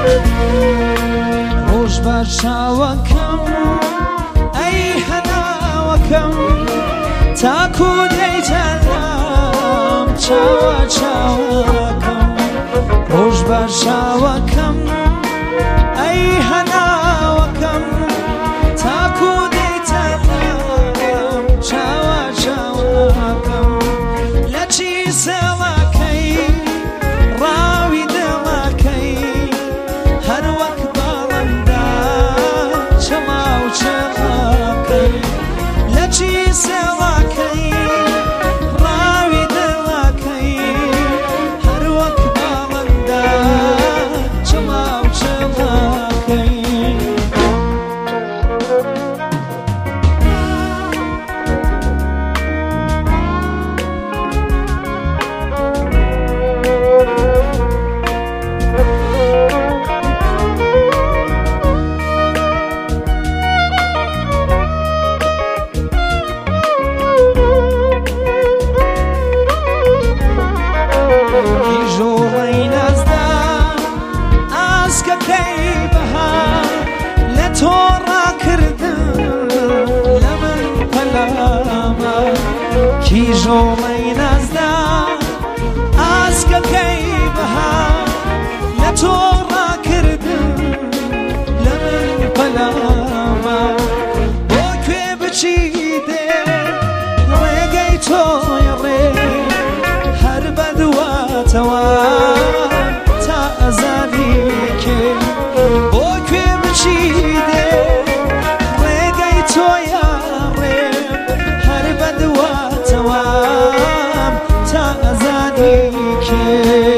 روش باشاوەکەم ئەی هەناوەکەم تاکو دەیتەلام چاوە چاوەکەم روش باشاوەکەم ئەی هەناوەکەم تاکو دەیتەلام چاوە چاوەکەم لە چی سێڵەکەی ڕاوی دڵەکەی هەر وەک باڵندا چەڵاو چێڵەکەی لە چی سێڵەکەی ڕاوی دڵەکەی هەر وەک باڵندا چەڵاو چێڵەکەی ژۆڵەی نەزدا ئاسکەکەی بەهار لە تۆ ڕاکردن لە من پەلامە کیژۆڵەی نەزدا ئاسکەکەی بەهار لە تۆ ڕاکردن لە من پەلامە بۆ کوێ بچی دێ ڕێگەی تۆی ڕێ هەر بەدواتەوە تا ئەزانی کێ بۆ کوێ بچی دێ ڕێگەی تۆیە ڕێ هەر بەدواتەوە تا ئەزانی کێ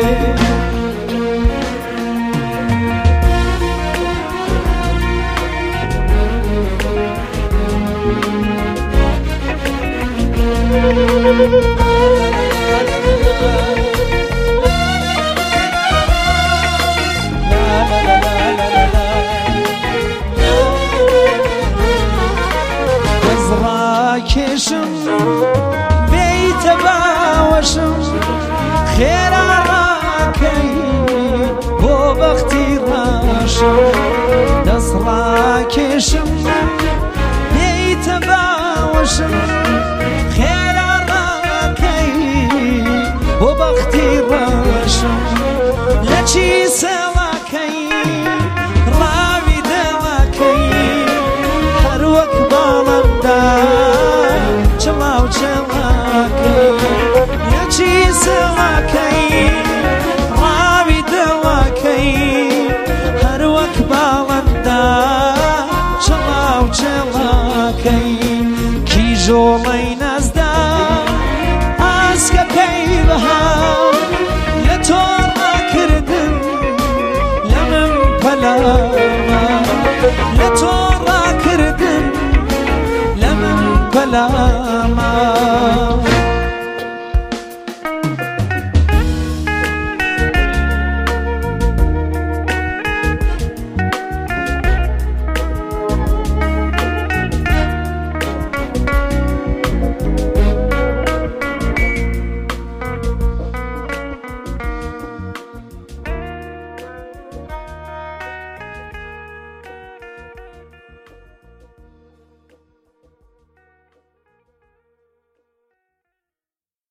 کێشم بیتە باوەشم خێرا ڕاکەی بۆ بەختی ڕاشم دەست ڕاکێشم بیتە باوەشم خێرا ڕاکەی بۆ بەختی ڕاشم لە چی سێڵەکەی ڕاوی دڵەکەی هەر وەک باڵندا چڵاو چێڵەکەی لە چی سێڵەکەی ڕاوی دڵەکەی هەر وەک باڵندا چڵاو چێڵەکەی کیژۆڵەی نەزدا ئاسکەکەی بەهار لە تۆ ڕاکردن لە من پەلامە لە تۆ ڕاکردن لە من پەلامە